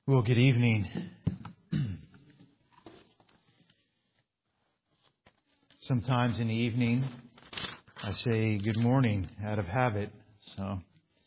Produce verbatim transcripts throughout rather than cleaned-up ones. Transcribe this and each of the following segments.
Well, good evening. Sometimes in the evening, I say good morning out of habit. So,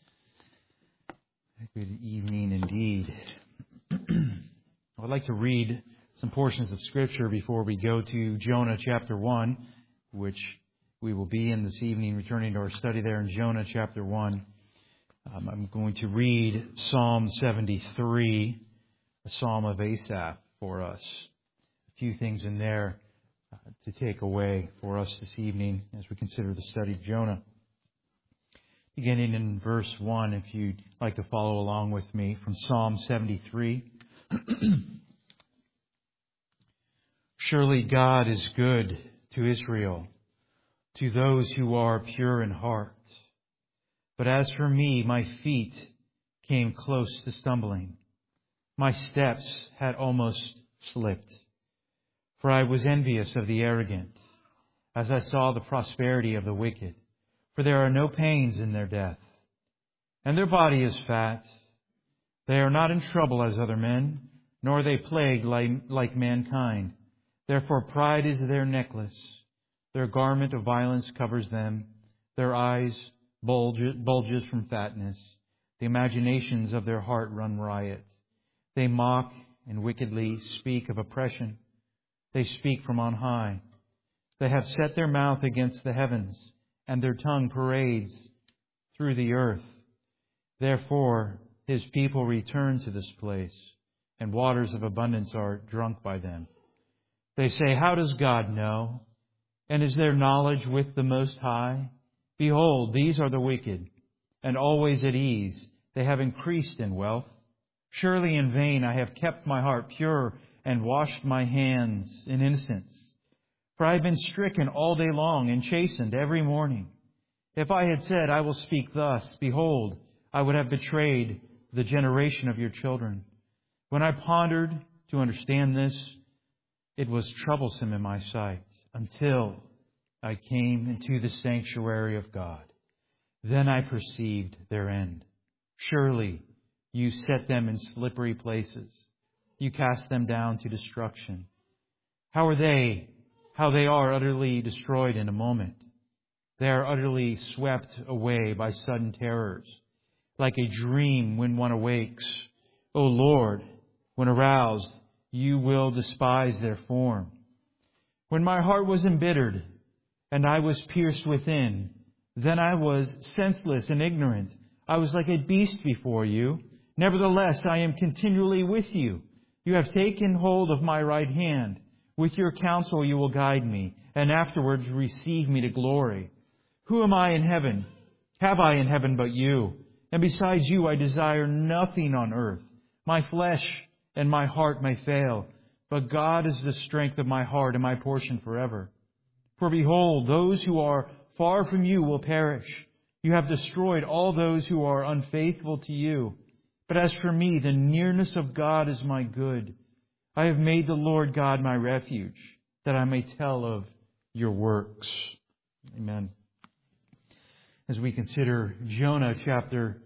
good evening indeed. I'd like to read some portions of Scripture before we go to Jonah chapter one, which we will be in this evening, returning to our study there in Jonah chapter one. Um, I'm going to read Psalm seventy-three, a psalm of Asaph for us. A few things in there uh, to take away for us this evening as we consider the study of Jonah. Beginning in verse one, if you'd like to follow along with me from Psalm seventy-three. Surely God is good to Israel, to those who are pure in heart. But as for me, my feet came close to stumbling. My steps had almost slipped. For I was envious of the arrogant, as I saw the prosperity of the wicked. For there are no pains in their death, and their body is fat. They are not in trouble as other men, nor are they plagued like, like mankind. Therefore pride is their necklace. Their garment of violence covers them. Their eyes bulge, bulges from fatness. The imaginations of their heart run riot. They mock and wickedly speak of oppression. They speak from on high. They have set their mouth against the heavens, and their tongue parades through the earth. Therefore His people return to this place, and waters of abundance are drunk by them. They say, how does God know? And is there knowledge with the Most High? Behold, these are the wicked, and always at ease. They have increased in wealth. Surely in vain I have kept my heart pure and washed my hands in innocence. For I have been stricken all day long and chastened every morning. If I had said, I will speak thus, behold, I would have betrayed the generation of your children. When I pondered to understand this, it was troublesome in my sight until I came into the sanctuary of God. Then I perceived their end. Surely you set them in slippery places. You cast them down to destruction. How are they? How they are utterly destroyed in a moment. They are utterly swept away by sudden terrors, like a dream when one awakes. O Lord, when aroused, you will despise their form. When my heart was embittered and I was pierced within, then I was senseless and ignorant. I was like a beast before you. Nevertheless, I am continually with you. You have taken hold of my right hand. With your counsel you will guide me, and afterwards receive me to glory. Who am I in heaven? Have I in heaven but you? And besides you I desire nothing on earth. My flesh and my heart may fail, but God is the strength of my heart and my portion forever. For behold, those who are far from you will perish. You have destroyed all those who are unfaithful to you. But as for me, the nearness of God is my good. I have made the Lord God my refuge, that I may tell of your works. Amen. As we consider Jonah chapter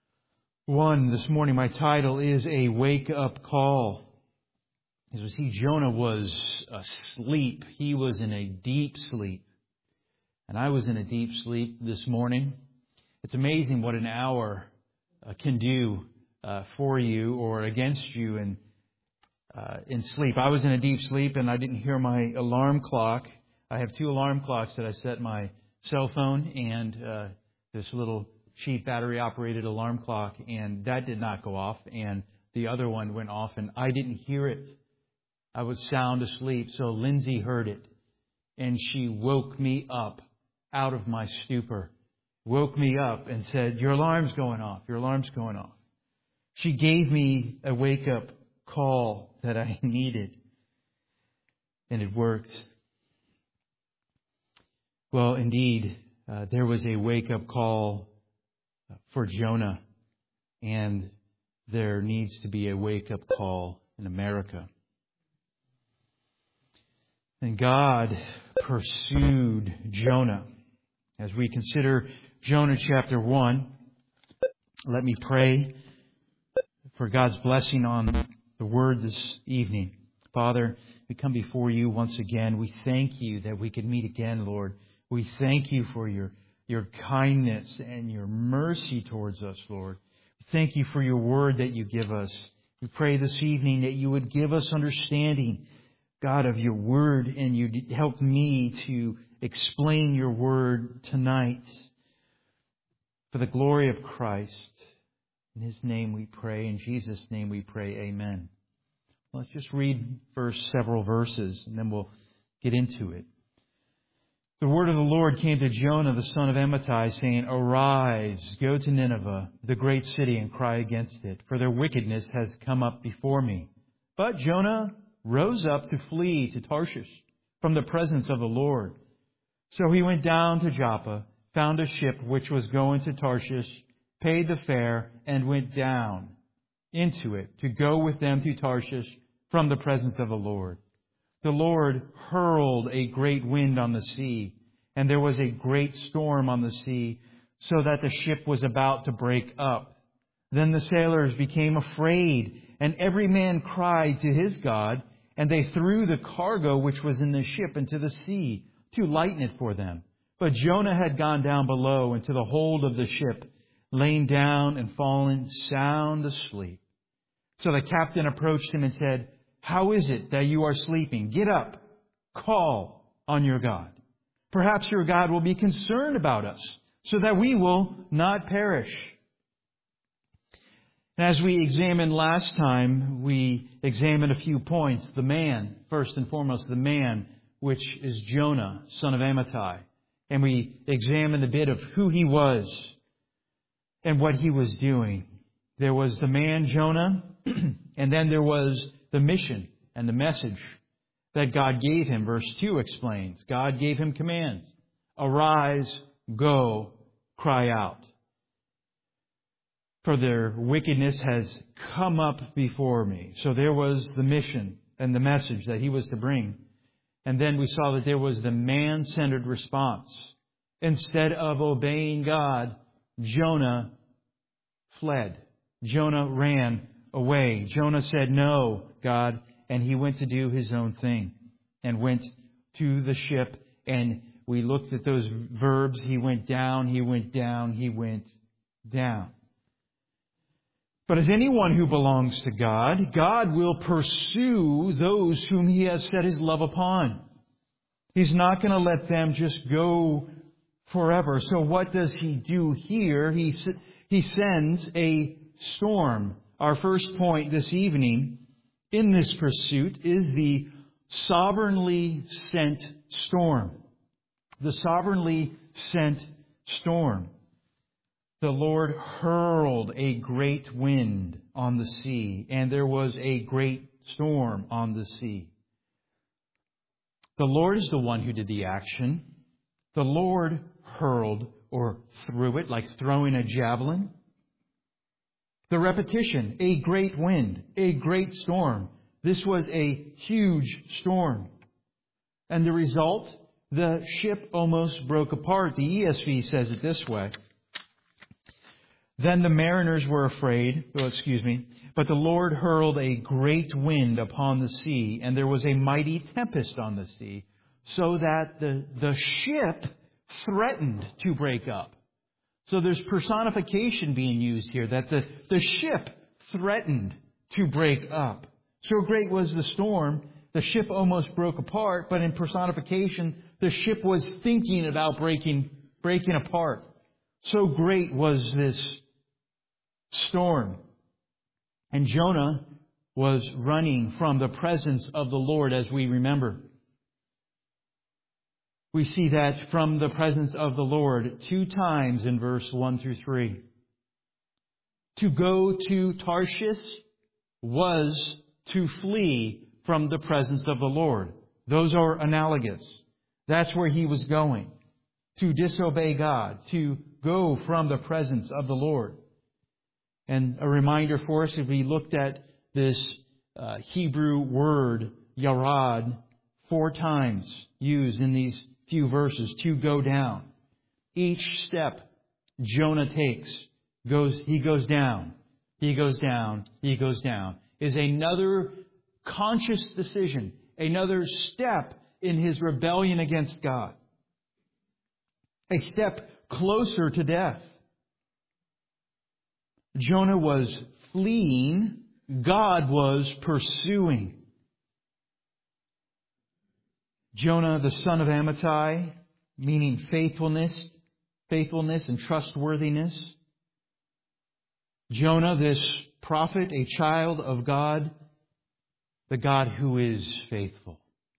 one this morning, my title is A Wake-Up Call. As we see, Jonah was asleep. He was in a deep sleep. And I was in a deep sleep this morning. It's amazing what an hour uh, can do uh, for you or against you in, uh, in sleep. I was in a deep sleep and I didn't hear my alarm clock. I have two alarm clocks that I set my cell phone and uh, this little cheap battery-operated alarm clock, and that did not go off, and the other one went off, and I didn't hear it. I was sound asleep, so Lindsay heard it, and she woke me up out of my stupor, woke me up and said, your alarm's going off, your alarm's going off. She gave me a wake-up call that I needed, and it worked. Well, indeed, uh, there was a wake-up call for Jonah, and there needs to be a wake-up call in America. And God pursued Jonah. As we consider Jonah chapter one, let me pray for God's blessing on the Word this evening. Father, we come before you once again. We thank you that we could meet again, Lord. We thank you for your, your kindness and your mercy towards us, Lord. Thank you for your Word that you give us. We pray this evening that you would give us understanding, God, of your Word, and you'd help me to explain your Word tonight. For the glory of Christ, in His name we pray, in Jesus' name we pray, amen. Let's just read first several verses, and then we'll get into it. The word of the Lord came to Jonah, the son of Amittai, saying, Arise, go to Nineveh, the great city, and cry against it, for their wickedness has come up before me. But Jonah rose up to flee to Tarshish from the presence of the Lord. So he went down to Joppa, found a ship which was going to Tarshish, paid the fare, and went down into it to go with them to Tarshish from the presence of the Lord. The Lord hurled a great wind on the sea, and there was a great storm on the sea, so that the ship was about to break up. Then the sailors became afraid, and every man cried to his God, and they threw the cargo which was in the ship into the sea to lighten it for them. But Jonah had gone down below into the hold of the ship, lain down and fallen sound asleep. So the captain approached him and said, How is it that you are sleeping? Get up, call on your God. Perhaps your God will be concerned about us, so that we will not perish. And as we examined last time, we examined a few points. The man, first and foremost, the man, which is Jonah, son of Amittai. And we examined a bit of who he was and what he was doing. There was the man Jonah, and then there was the mission and the message that God gave him. Verse two explains, God gave him commands. Arise, go, cry out. For their wickedness has come up before me. So there was the mission and the message that he was to bring. And then we saw that there was the man-centered response. Instead of obeying God, Jonah fled. Jonah ran away. Jonah said, No, God, and he went to do his own thing and went to the ship. And we looked at those verbs. He went down, he went down, he went down. But as anyone who belongs to God, God will pursue those whom He has set His love upon. He's not going to let them just go forever. So what does He do here? He, he sends a storm. Our first point this evening in this pursuit is the sovereignly sent storm. The sovereignly sent storm. The Lord hurled a great wind on the sea, and there was a great storm on the sea. The Lord is the one who did the action. The Lord hurled or threw it, like throwing a javelin. The repetition, a great wind, a great storm. This was a huge storm. And the result, the ship almost broke apart. The E S V says it this way. Then the mariners were afraid, oh, excuse me, but the Lord hurled a great wind upon the sea, and there was a mighty tempest on the sea, so that the, the ship threatened to break up. So there's personification being used here, that the, the ship threatened to break up. So great was the storm, the ship almost broke apart, but in personification, the ship was thinking about breaking, breaking apart. So great was this storm. And Jonah was running from the presence of the Lord, as we remember. We see that from the presence of the Lord two times in verse one through three. To go to Tarshish was to flee from the presence of the Lord. Those are analogous. That's where he was going. To disobey God, to go from the presence of the Lord. And a reminder for us, if we looked at this uh, Hebrew word, yarad, four times used in these few verses, to go down. Each step Jonah takes, goes he goes down. he goes down, he goes down, is another conscious decision, another step in his rebellion against God. A step closer to death. Jonah was fleeing, God was pursuing. Jonah, the son of Amittai, meaning faithfulness, faithfulness and trustworthiness. Jonah, this prophet, a child of God, the God who is faithful.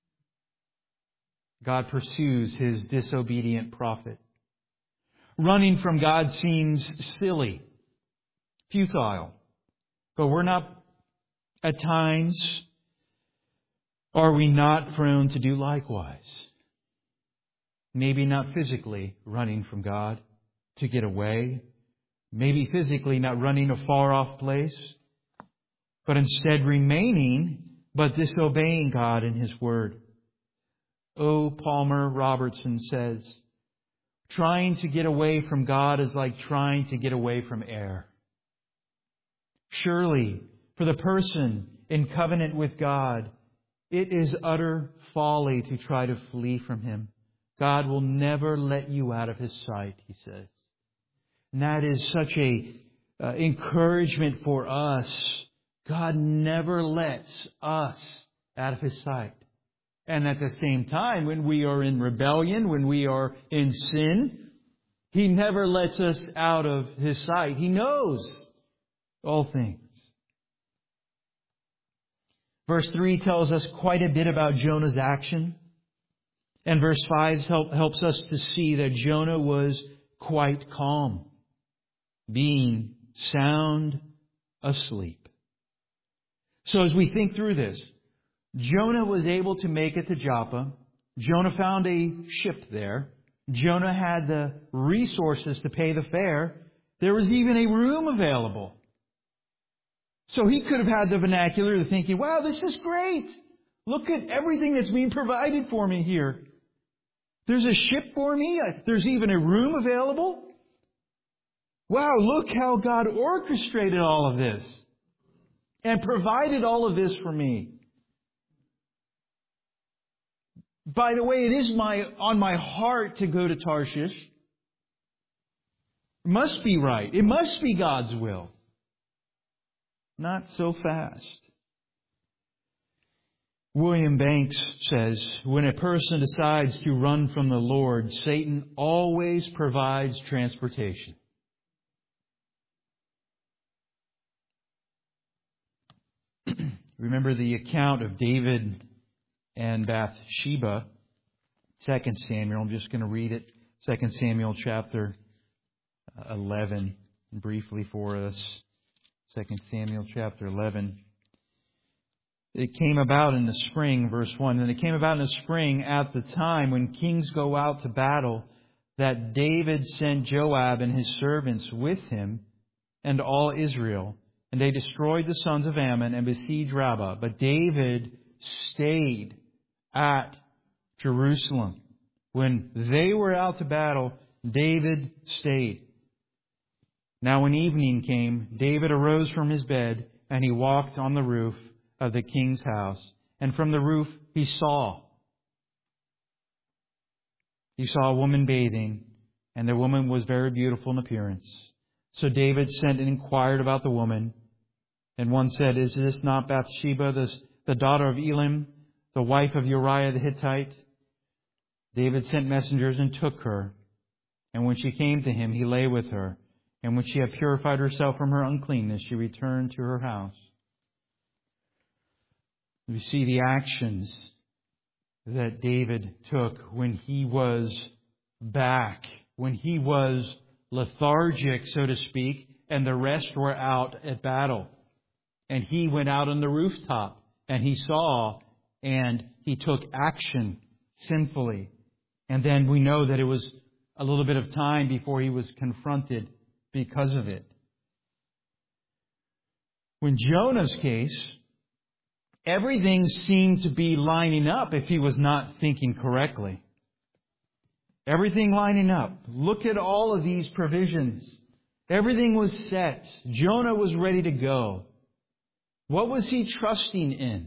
God pursues His disobedient prophet. Running from God seems silly, futile, but we're not, at times, are we not prone to do likewise? Maybe not physically running from God to get away. Maybe physically not running a far-off place, but instead remaining, but disobeying God and His Word. O. Palmer Robertson says, trying to get away from God is like trying to get away from air. Surely, for the person in covenant with God, it is utter folly to try to flee from Him. God will never let you out of His sight, he says. And that is such a uh, encouragement for us. God never lets us out of His sight. And at the same time, when we are in rebellion, when we are in sin, He never lets us out of His sight. He knows all things. Verse three tells us quite a bit about Jonah's action. And verse five help, helps us to see that Jonah was quite calm, being sound asleep. So as we think through this, Jonah was able to make it to Joppa. Jonah found a ship there. Jonah had the resources to pay the fare. There was even a room available. So he could have had the vernacular of thinking, wow, this is great. Look at everything that's being provided for me here. There's a ship for me. There's even a room available. Wow, look how God orchestrated all of this and provided all of this for me. By the way, it is my on my heart to go to Tarshish. It must be right. It must be God's will. Not so fast. William Banks says, when a person decides to run from the Lord, Satan always provides transportation. Remember the account of David and Bathsheba, Second Samuel. I'm just going to read it. Second Samuel chapter eleven, briefly for us. Second Samuel chapter eleven. It came about in the spring, verse one, and it came about in the spring at the time when kings go out to battle, that David sent Joab and his servants with him and all Israel. And they destroyed the sons of Ammon and besieged Rabbah. But David stayed at Jerusalem. When they were out to battle, David stayed. Now when evening came, David arose from his bed, and he walked on the roof of the king's house. And from the roof he saw. He saw a woman bathing, and the woman was very beautiful in appearance. So David sent and inquired about the woman. And one said, is this not Bathsheba, the, the daughter of Elam, the wife of Uriah the Hittite? David sent messengers and took her. And when she came to him, he lay with her. And when she had purified herself from her uncleanness, she returned to her house. We see the actions that David took when he was back, when he was lethargic, so to speak, and the rest were out at battle. And he went out on the rooftop and he saw and he took action sinfully. And then we know that it was a little bit of time before he was confronted because of it. When Jonah's case, everything seemed to be lining up if he was not thinking correctly. Everything lining up. Look at all of these provisions. Everything was set. Jonah was ready to go. What was he trusting in?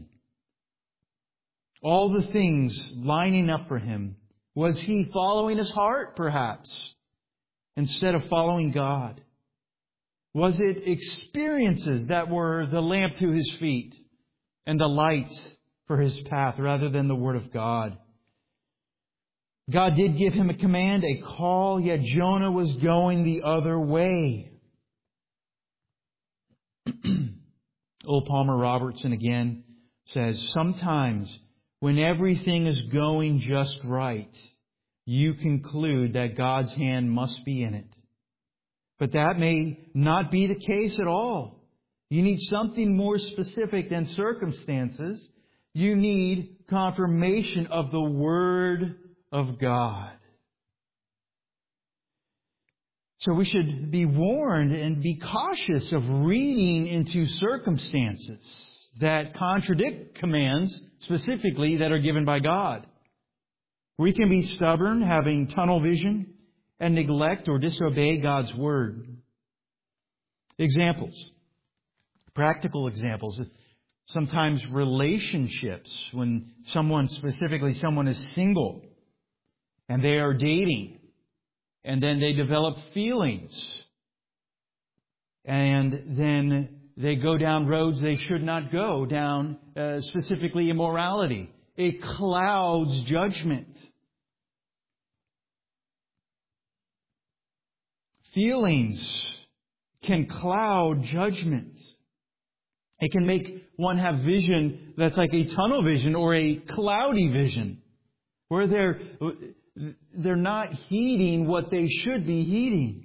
All the things lining up for him. Was he following his heart, perhaps, instead of following God? Was it experiences that were the lamp to his feet and the light for his path rather than the Word of God? God did give him a command, a call, yet Jonah was going the other way. Old Palmer Robertson again says, sometimes when everything is going just right, you conclude that God's hand must be in it. But that may not be the case at all. You need something more specific than circumstances. You need confirmation of the Word of God. So we should be warned and be cautious of reading into circumstances that contradict commands specifically that are given by God. We can be stubborn, having tunnel vision, and neglect or disobey God's Word. Examples. Practical examples. Sometimes relationships, when someone, specifically someone is single, and they are dating, and then they develop feelings, and then they go down roads they should not go down, uh, specifically immorality. It clouds judgment. Feelings can cloud judgment. It can make one have vision that's like a tunnel vision or a cloudy vision, where they're, they're not heeding what they should be heeding.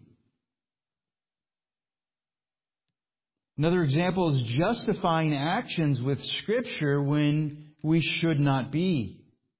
Another example is justifying actions with Scripture when we should not be.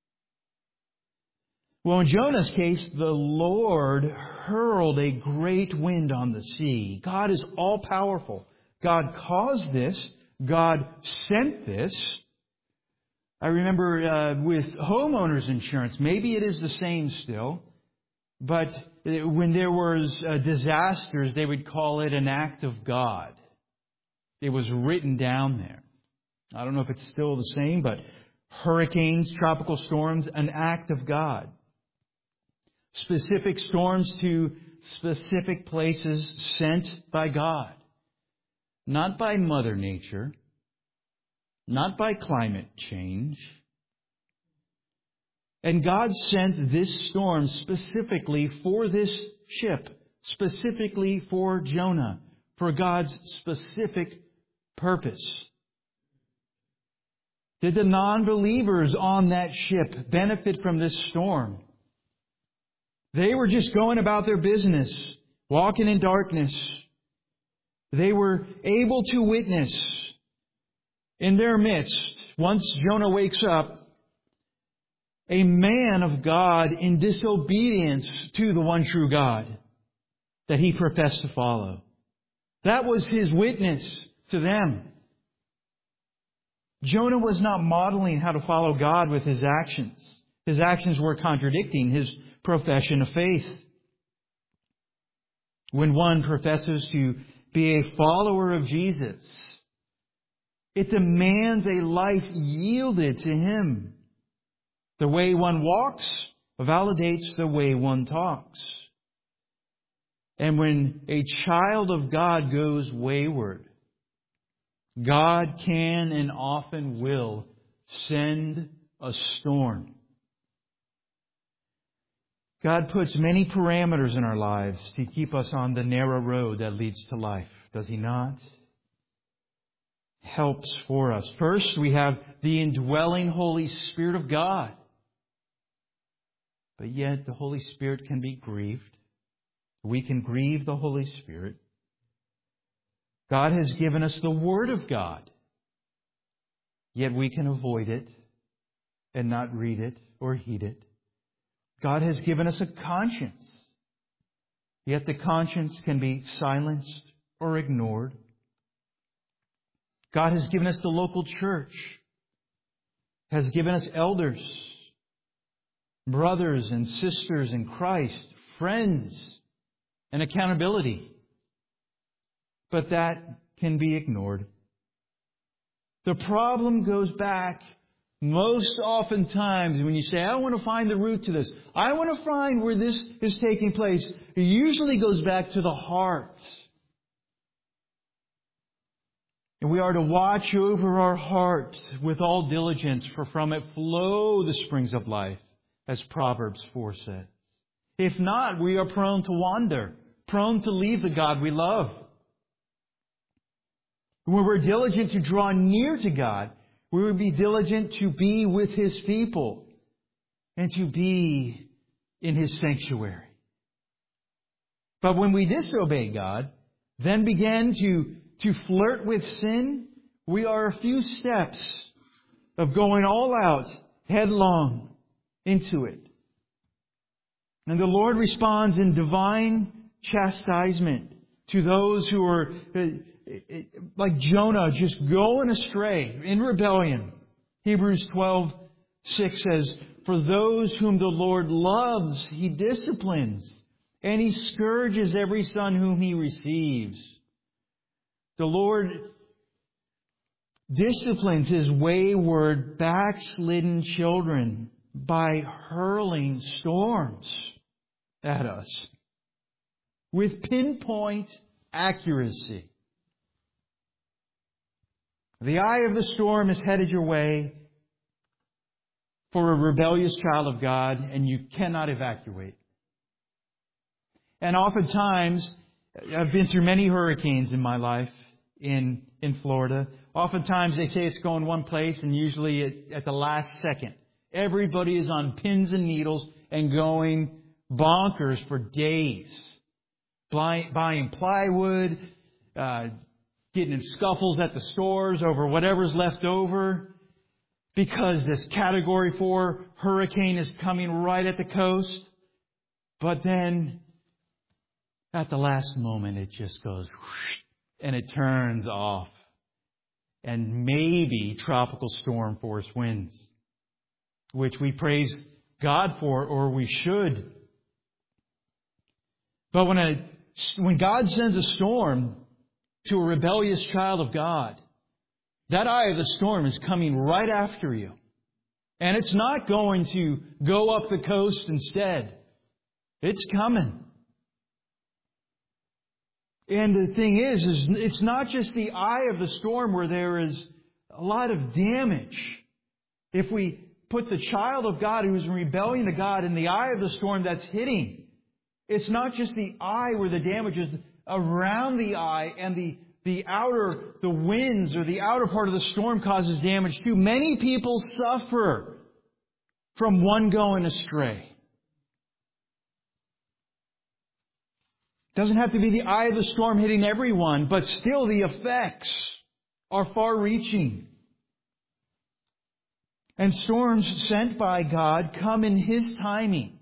Well, in Jonah's case, the Lord hurled a great wind on the sea. God is all-powerful. God caused this. God sent this. I remember uh, with homeowners insurance, maybe it is the same still, but when there was uh, disasters, they would call it an act of God. It was written down there. I don't know if it's still the same, but hurricanes, tropical storms, an act of God. Specific storms to specific places sent by God. Not by Mother Nature. Not by climate change. And God sent this storm specifically for this ship. Specifically for Jonah. For God's specific purpose. Did the non-believers on that ship benefit from this storm? They were just going about their business, walking in darkness. They were able to witness in their midst, once Jonah wakes up, a man of God in disobedience to the one true God that he professed to follow. That was his witness to them. Jonah was not modeling how to follow God with his actions. His actions were contradicting his profession of faith. When one professes to be a follower of Jesus, it demands a life yielded to Him. The way one walks validates the way one talks. And when a child of God goes wayward, God can and often will send a storm. God puts many parameters in our lives to keep us on the narrow road that leads to life. Does He not? Helps for us. First, we have the indwelling Holy Spirit of God. But yet, the Holy Spirit can be grieved. We can grieve the Holy Spirit. God has given us the Word of God. Yet we can avoid it and not read it or heed it. God has given us a conscience. Yet the conscience can be silenced or ignored. God has given us the local church. Has given us elders, brothers and sisters in Christ, friends, and accountability. but that can be ignored. The problem goes back most oftentimes when you say, I want to find the root to this. I want to find where this is taking place. It usually goes back to the heart. And we are to watch over our heart with all diligence, for from it flow the springs of life, as Proverbs four says. If not, we are prone to wander, prone to leave the God we love. When we're diligent to draw near to God, we would be diligent to be with His people and to be in His sanctuary. But when we disobey God, then begin to, to flirt with sin, we are a few steps of going all out, headlong into it. And the Lord responds in divine chastisement to those who are like Jonah, just going astray in rebellion. Hebrews twelve six says, for those whom the Lord loves, He disciplines, and He scourges every son whom He receives. The Lord disciplines His wayward, backslidden children by hurling storms at us with pinpoint accuracy. The eye of the storm is headed your way for a rebellious child of God, and you cannot evacuate. And oftentimes, I've been through many hurricanes in my life in, in Florida. Oftentimes they say it's going one place, and usually at, at the last second, everybody is on pins and needles and going bonkers for days. Buying plywood, uh, getting in scuffles at the stores over whatever's left over, because this Category four hurricane is coming right at the coast. But then, at the last moment, it just goes whoosh, and it turns off. And maybe tropical storm force winds, which we praise God for, or we should. But when a, when God sends a storm to a rebellious child of God, that eye of the storm is coming right after you. And it's not going to go up the coast instead. It's coming. And the thing is, is it's not just the eye of the storm where there is a lot of damage. If we put the child of God who is in rebellion to God in the eye of the storm that's hitting, it's not just the eye where the damage is. Around the eye and the, the outer, the winds or the outer part of the storm causes damage too. Many people suffer from one going astray. It doesn't have to be the eye of the storm hitting everyone, but still the effects are far-reaching. And storms sent by God come in His timing.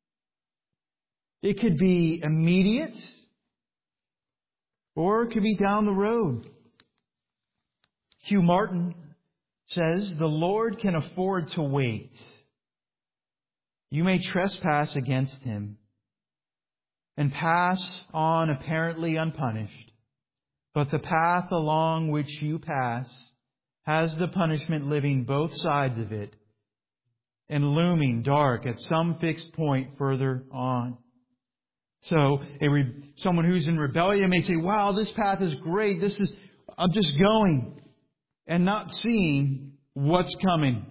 It could be immediate, or it could be down the road. Hugh Martin says, the Lord can afford to wait. You may trespass against Him and pass on apparently unpunished, but the path along which you pass has the punishment living both sides of it and looming dark at some fixed point further on. So, a re- someone who's in rebellion may say, wow, this path is great. This is, I'm just going and not seeing what's coming.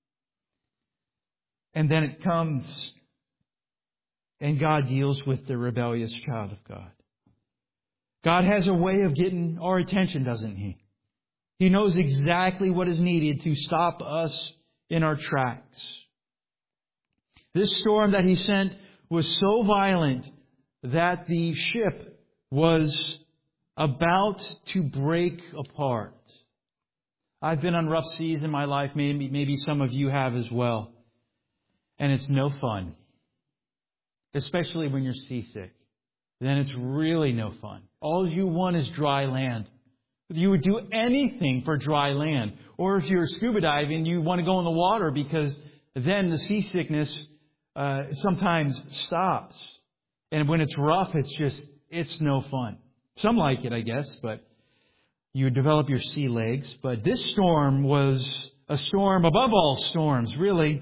And then it comes and God deals with the rebellious child of God. God has a way of getting our attention, doesn't He? He knows exactly what is needed to stop us in our tracks. This storm that He sent was so violent that the ship was about to break apart. I've been on rough seas in my life. Maybe, maybe some of you have as well. And it's no fun. Especially when you're seasick. Then it's really no fun. All you want is dry land. You would do anything for dry land. Or if you're scuba diving, you want to go in the water because then the seasickness uh, sometimes stops. And when it's rough, it's just, it's no fun. Some like it, I guess, but you would develop your sea legs. But this storm was a storm above all storms, really.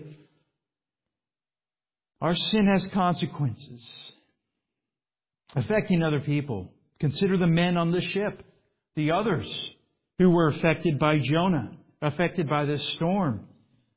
Our sin has consequences affecting other people. Consider the men on the ship, the others who were affected by Jonah, affected by this storm.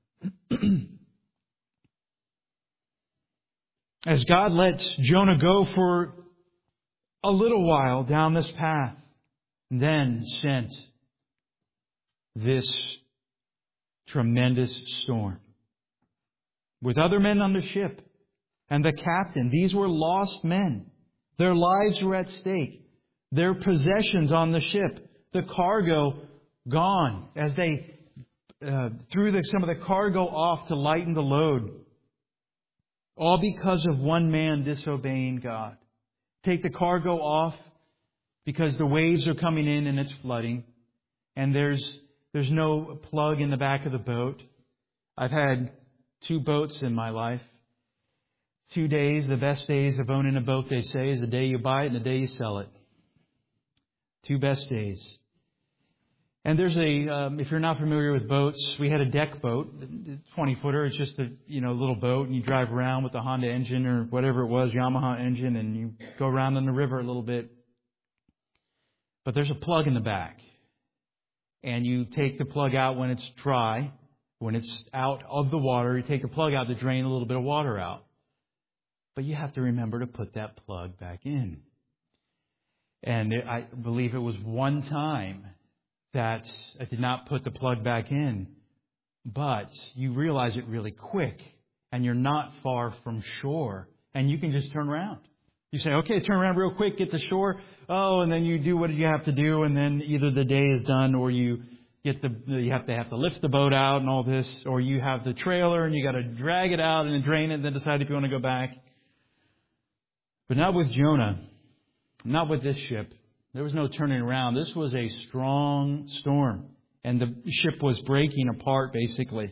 As God lets Jonah go for a little while down this path, and then sent this tremendous storm with other men on the ship and the captain. These were lost men. Their lives were at stake. Their possessions on the ship, the cargo gone as they uh, threw the, some of the cargo off to lighten the load. All because of one man disobeying God. Take the cargo off because the waves are coming in and it's flooding. And there's there's no plug in the back of the boat. I've had two boats in my life. Two days, the best days of owning a boat, they say, is the day you buy it and the day you sell it. Two best days. And there's a, um, if you're not familiar with boats, we had a deck boat, twenty footer. It's just a, you know, little boat, and you drive around with the Honda engine or whatever it was, Yamaha engine, and you go around in the river a little bit. But there's a plug in the back. And you take the plug out when it's dry. When it's out of the water, you take the plug out to drain a little bit of water out. But you have to remember to put that plug back in. And it, I believe it was one time that I did not put the plug back in. But you realize it really quick. And you're not far from shore. And you can just turn around. You say, okay, turn around real quick, get to shore. Oh, and then you do what you have to do. And then either the day is done or you get the, you have to have to lift the boat out and all this. Or you have the trailer and you got to drag it out and then drain it and then decide if you want to go back. But not with Jonah. Not with this ship. There was no turning around. This was a strong storm. And the ship was breaking apart, basically.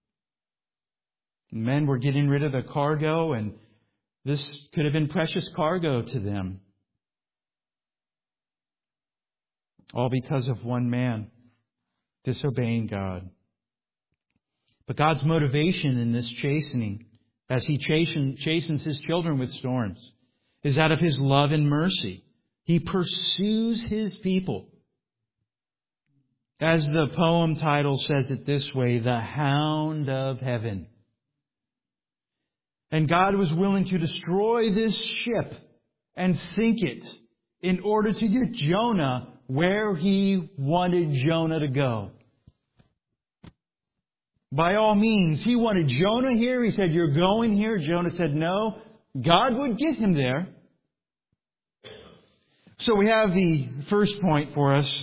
Men were getting rid of the cargo, and this could have been precious cargo to them. All because of one man disobeying God. But God's motivation in this chastening, as He chasten, chastens His children with storms, is out of His love and mercy. He pursues His people. As the poem title says it this way, the hound of heaven. And God was willing to destroy this ship and sink it in order to get Jonah where He wanted Jonah to go. By all means, He wanted Jonah here. He said, you're going here. Jonah said no. God would get him there. So we have the first point for us,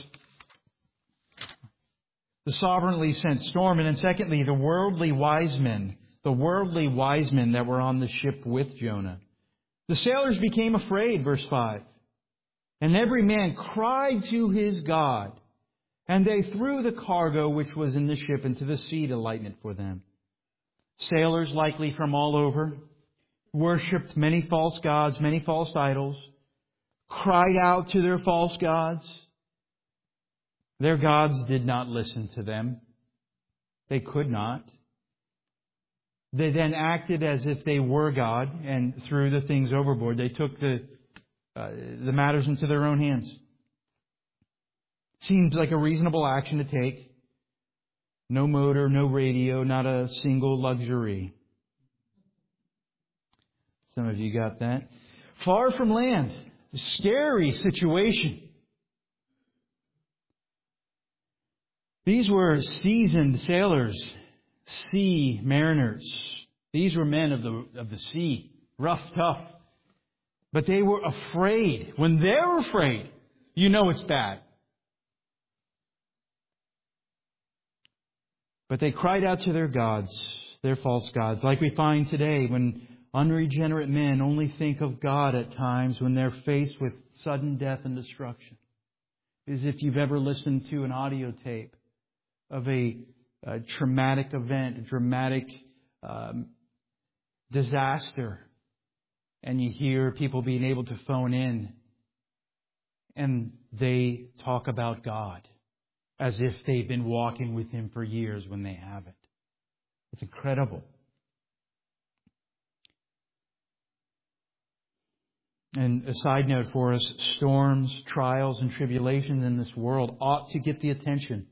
the sovereignly sent storm. And then secondly, the worldly wise men, the worldly wise men that were on the ship with Jonah. The sailors became afraid, verse five. And every man cried to his God. And they threw the cargo which was in the ship into the sea to lighten it for them. Sailors, likely from all over, worshipped many false gods, many false idols, cried out to their false gods. Their gods did not listen to them. They could not. They then acted as if they were God and threw the things overboard. They took the uh, the matters into their own hands. Seems like a reasonable action to take. No motor, no radio, not a single luxury. Some of you got that. Far from land. Scary situation. These were seasoned sailors, sea mariners. These were men of the of the sea, rough, tough. But they were afraid. When they're afraid, you know it's bad. But they cried out to their gods, their false gods, like we find today when unregenerate men only think of God at times when they're faced with sudden death and destruction. As if you've ever listened to an audio tape of a, a traumatic event, a dramatic um, disaster, and you hear people being able to phone in and they talk about God as if they've been walking with Him for years when they haven't. It's incredible. And a side note for us, storms, trials, and tribulations in this world ought to get the attention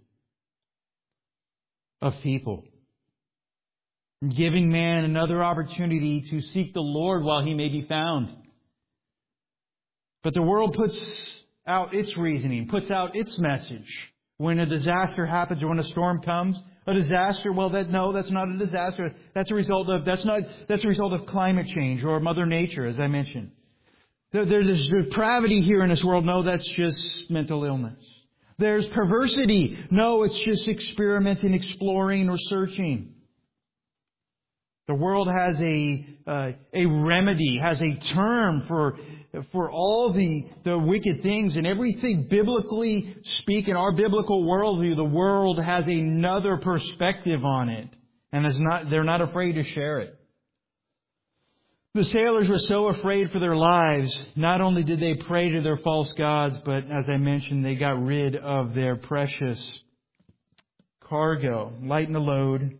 of people. Giving man another opportunity to seek the Lord while He may be found. But the world puts out its reasoning, puts out its message. When a disaster happens or when a storm comes, a disaster, well, that no, that's not a disaster. That's a result of that's not that's a result of climate change or Mother Nature, as I mentioned. There, there's depravity here in this world. No, that's just mental illness. There's perversity. No, it's just experimenting, exploring, or searching. The world has a uh, a remedy, has a term for for all the, the wicked things, and everything biblically speaking, our biblical worldview, the world has another perspective on it, and is not they're not afraid to share it. The sailors were so afraid for their lives. Not only did they pray to their false gods, but as I mentioned, they got rid of their precious cargo, lighten the load.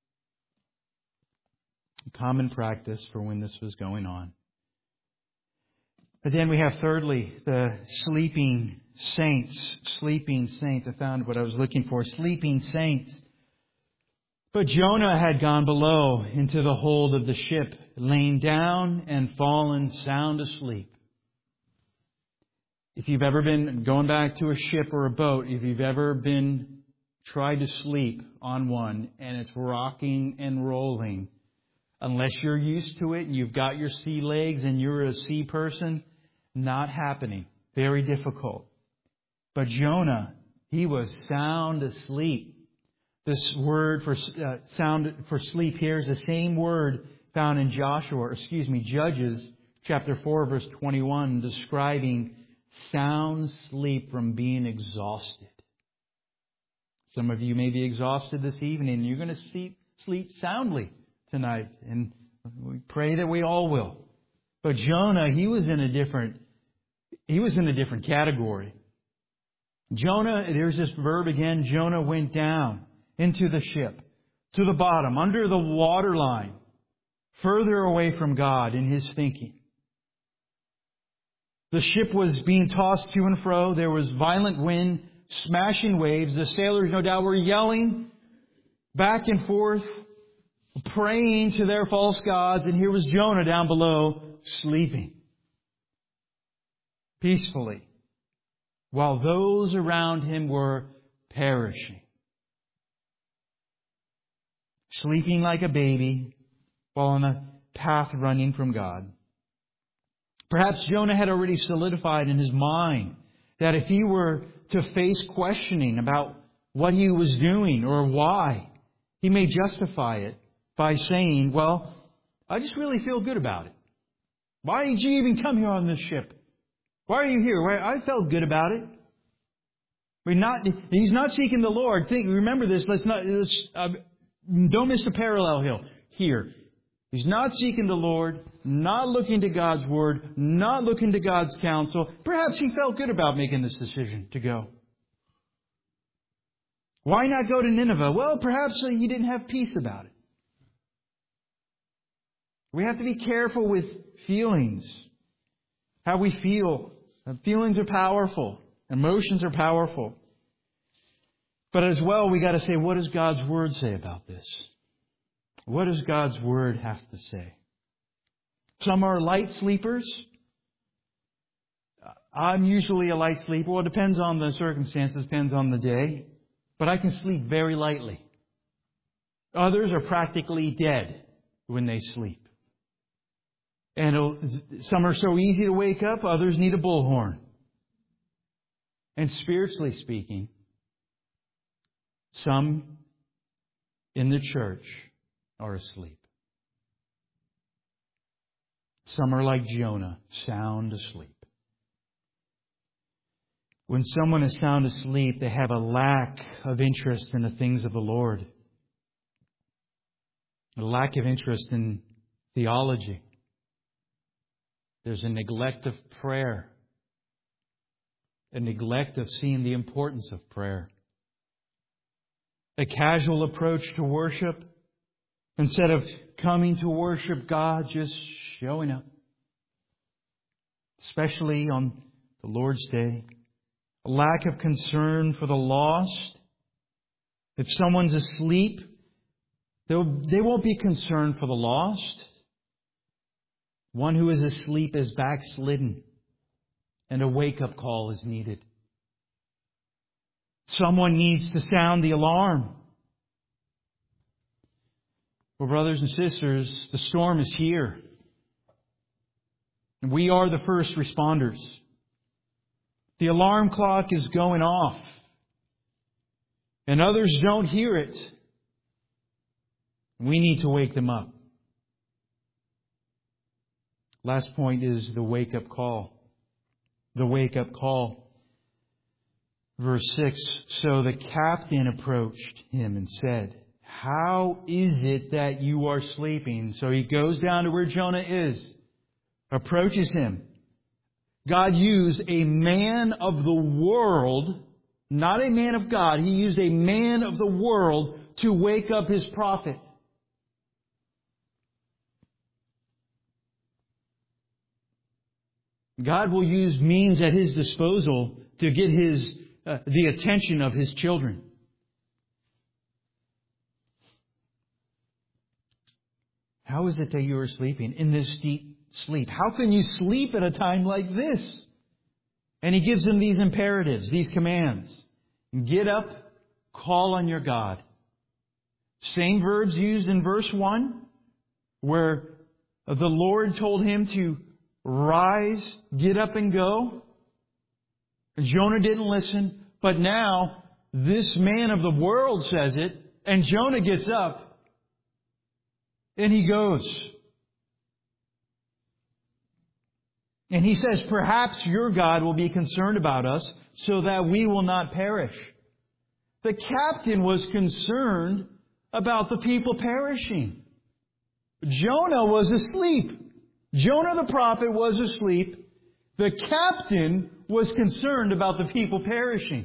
Common practice for when this was going on. But then we have thirdly, the sleeping saints. Sleeping saints. I found what I was looking for. Sleeping saints. But Jonah had gone below into the hold of the ship, lain down and fallen sound asleep. If you've ever been going back to a ship or a boat, if you've ever been tried to sleep on one and it's rocking and rolling, unless you're used to it and you've got your sea legs and you're a sea person, not happening. Very difficult. But Jonah, he was sound asleep. This word for uh, sound for sleep here is the same word found in Joshua, or excuse me, Judges chapter four, verse twenty-one, describing sound sleep from being exhausted. Some of you may be exhausted this evening, and you're going to sleep, sleep soundly tonight, and we pray that we all will. But Jonah, he was in a different, he was in a different category. Jonah, there's this verb again, Jonah went down into the ship, to the bottom, under the waterline, further away from God in his thinking. The ship was being tossed to and fro. There was violent wind, smashing waves. The sailors, no doubt, were yelling back and forth, praying to their false gods. And here was Jonah down below, sleeping peacefully, while those around him were perishing. Sleeping like a baby, while on a path running from God. Perhaps Jonah had already solidified in his mind that if he were to face questioning about what he was doing or why, he may justify it by saying, well, I just really feel good about it. Why did you even come here on this ship? Why are you here? I felt good about it. We're not, he's not seeking the Lord. Think, remember this. Let's not, let's, uh, don't miss the parallel here. Here. He's not seeking the Lord, not looking to God's Word, not looking to God's counsel. Perhaps he felt good about making this decision to go. Why not go to Nineveh? Well, perhaps he didn't have peace about it. We have to be careful with feelings, how we feel. Feelings are powerful. Emotions are powerful. But as well, we got to say, what does God's Word say about this? What does God's Word have to say? Some are light sleepers. I'm usually a light sleeper. Well, it depends on the circumstances, depends on the day. But I can sleep very lightly. Others are practically dead when they sleep. And some are so easy to wake up, others need a bullhorn. And spiritually speaking, some in the church are asleep. Some are like Jonah, sound asleep. When someone is sound asleep, they have a lack of interest in the things of the Lord. A lack of interest in theology. There's a neglect of prayer. a neglect of seeing the importance of prayer. A casual approach to worship, instead of coming to worship God, just showing up. Especially on the Lord's Day. A lack of concern for the lost. If someone's asleep, they'll, they won't be concerned for the lost. One who is asleep is backslidden, and a wake-up call is needed. Someone needs to sound the alarm. Well, brothers and sisters, the storm is here. We are the first responders. The alarm clock is going off, and others don't hear it. We need to wake them up. Last point is the wake-up call. The wake-up call. Verse six, so the captain approached him and said, how is it that you are sleeping? So he goes down to where Jonah is, approaches him. God used a man of the world, not a man of God. He used a man of the world to wake up His prophet. God will use means at His disposal to get His uh, the attention of His children. How is it that you are sleeping in this deep sleep? How can you sleep at a time like this? And He gives them these imperatives, these commands. Get up, call on your God. Same verbs used in verse one, where the Lord told him to rise, get up and go. Jonah didn't listen, but now this man of the world says it, and Jonah gets up and he goes. And he says, perhaps your God will be concerned about us so that we will not perish. The captain was concerned about the people perishing. Jonah was asleep. Jonah the prophet was asleep. The captain was concerned about the people perishing.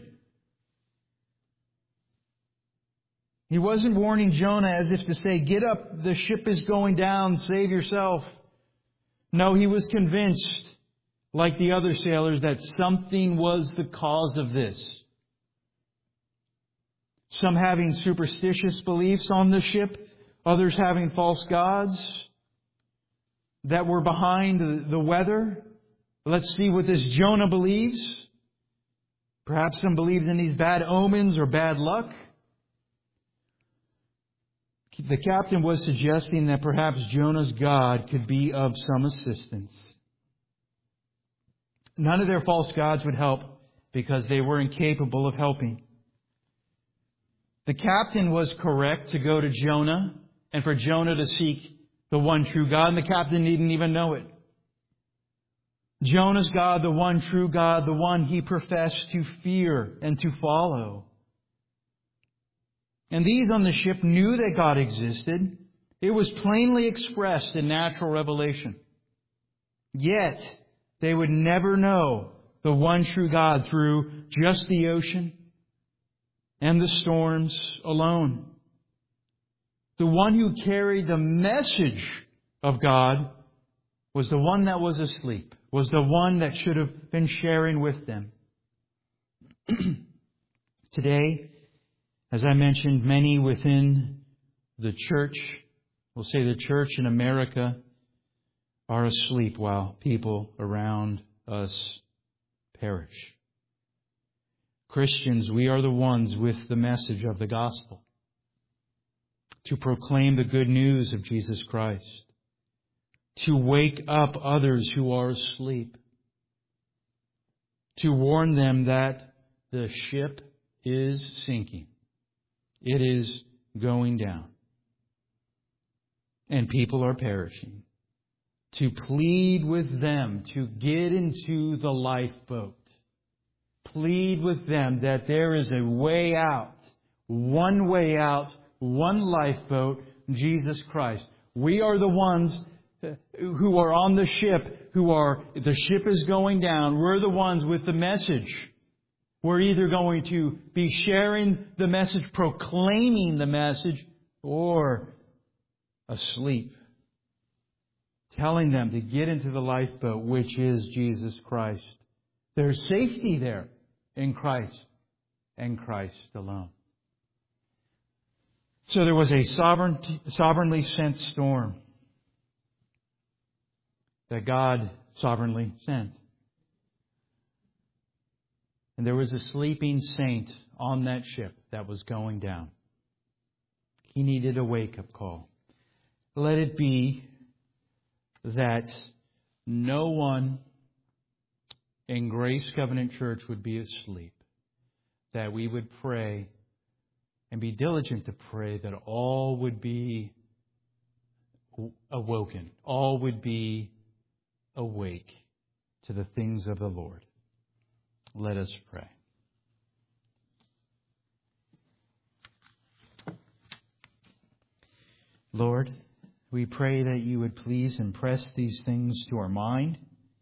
He wasn't warning Jonah as if to say, get up, the ship is going down, save yourself. No, he was convinced, like the other sailors, that something was the cause of this. Some having superstitious beliefs on the ship, others having false gods that were behind the, the weather. Let's see what this Jonah believes. Perhaps some believed in these bad omens or bad luck. The captain was suggesting that perhaps Jonah's God could be of some assistance. None of their false gods would help because they were incapable of helping. The captain was correct to go to Jonah and for Jonah to seek the one true God, and the captain didn't even know it. Jonah's God, the one true God, the one he professed to fear and to follow. And these on the ship knew that God existed. It was plainly expressed in natural revelation. Yet, they would never know the one true God through just the ocean and the storms alone. The one who carried the message of God was the one that was asleep, was the one that should have been sharing with them. Today, as I mentioned, many within the church, we'll say the church in America, are asleep while people around us perish. Christians, we are the ones with the message of the gospel to proclaim the good news of Jesus Christ, to wake up others who are asleep, to warn them that the ship is sinking. It is going down. And people are perishing. To plead with them to get into the lifeboat. Plead with them that there is a way out. One way out. One lifeboat. Jesus Christ. We are the ones who are on the ship. Who are, the ship is going down. We're the ones with the message We're either going to be sharing the message, proclaiming the message, or asleep, telling them to get into the lifeboat, which is Jesus Christ. There's safety there in Christ and Christ alone. So there was a sovereign, sovereignly sent storm that God sovereignly sent. And there was a sleeping saint on that ship that was going down. He needed a wake-up call. Let it be that no one in Grace Covenant Church would be asleep. That we would pray and be diligent to pray that all would be awoken. All would be awake to the things of the Lord. Let us pray. Lord, we pray that you would please impress these things to our mind.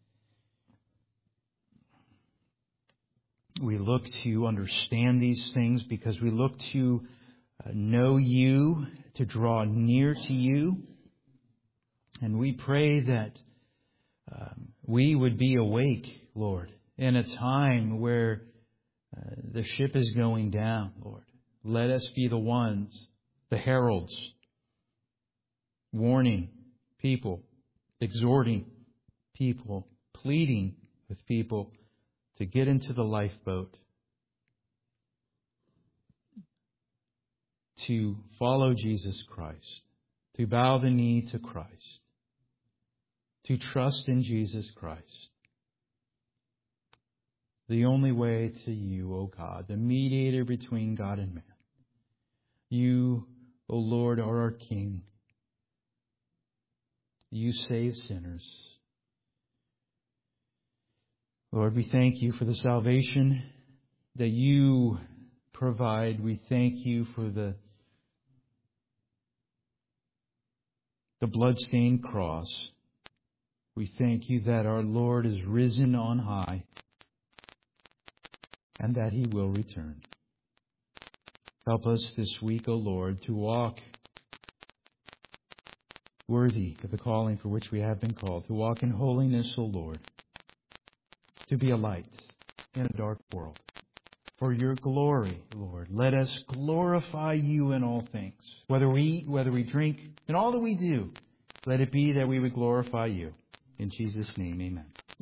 We look to understand these things because we look to know you, to draw near to you. And we pray that um, we would be awake, Lord, in a time where uh, the ship is going down, Lord. Let us be the ones, the heralds, warning people, exhorting people, pleading with people to get into the lifeboat, to follow Jesus Christ, to bow the knee to Christ, to trust in Jesus Christ. The only way to you, O God, the mediator between God and man. You, O Lord, are our King. You save sinners. Lord, we thank you for the salvation that you provide. We thank you for the, the bloodstained cross. We thank you that our Lord is risen on high and that He will return. Help us this week, O Lord, to walk worthy of the calling for which we have been called, to walk in holiness, O Lord, to be a light in a dark world. For your glory, Lord, let us glorify you in all things. Whether we eat, whether we drink, in all that we do, let it be that we would glorify you. In Jesus' name, amen.